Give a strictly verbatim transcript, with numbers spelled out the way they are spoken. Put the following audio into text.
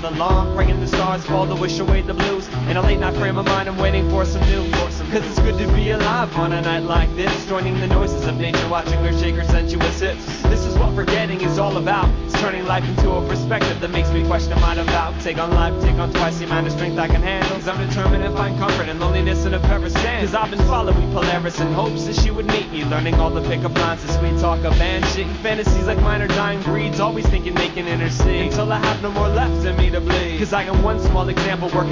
all along, praying the stars fall to wish away the blues. In a late night frame of mind, I'm waiting for some new. Cause it's good to be alive on a night like this, joining the noises of nature, watching her shake her sensuous hips. This is what forgetting is all about. It's turning life into a perspective that makes me question my devout. Take on life, take on twice the amount of strength I can handle. Cause I'm determined to find comfort in loneliness and a ever stand. Cause I've been following Polaris in hopes that she would meet me, learning all the pickup lines, the sweet talk of banshee. Fantasies like mine are dying breeds, always thinking they can intercede, until I have no more left in me to bleed. Cause I am one small example working